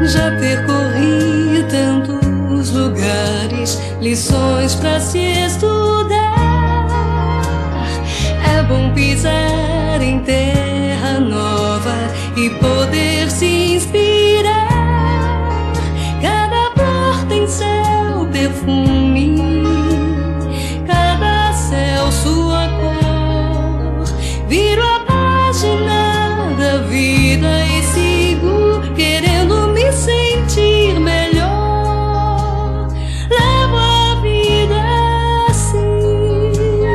Já percorri tantos lugares, lições pra se estudar. É bom pisar em terra nova e poder se inspirar. Cada flor tem seu perfume, cada céu sua cor. Viro a página da vida e sigo querendo me sentir melhor. Levo a vida assim.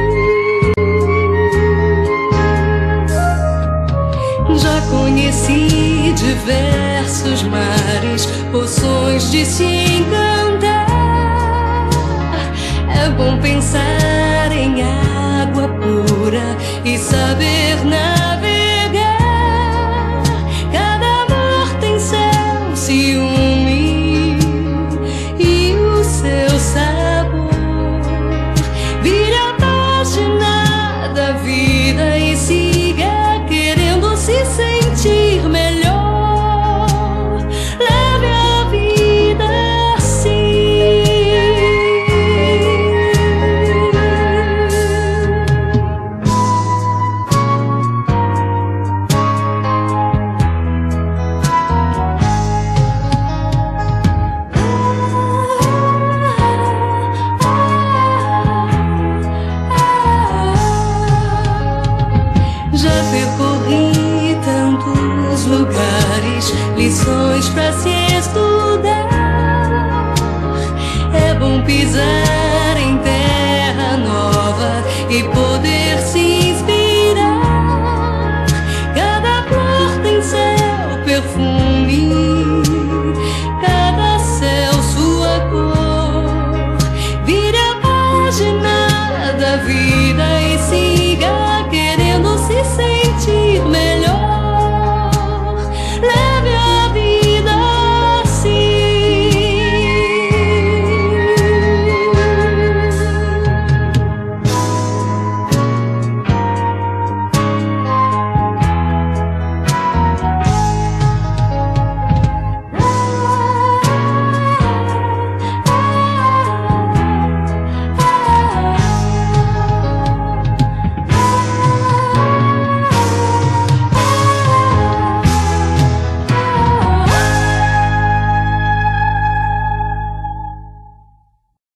Já conheci diversos mares, poções de se encantar. É bom pensar em água pura e saber navegar. Cada amor tem seu ciúme e o seu sabor. Vire a página da vida e siga querendo se sentir melhor. Leve a vida assim. Já percorri tantos lugares, lições pra se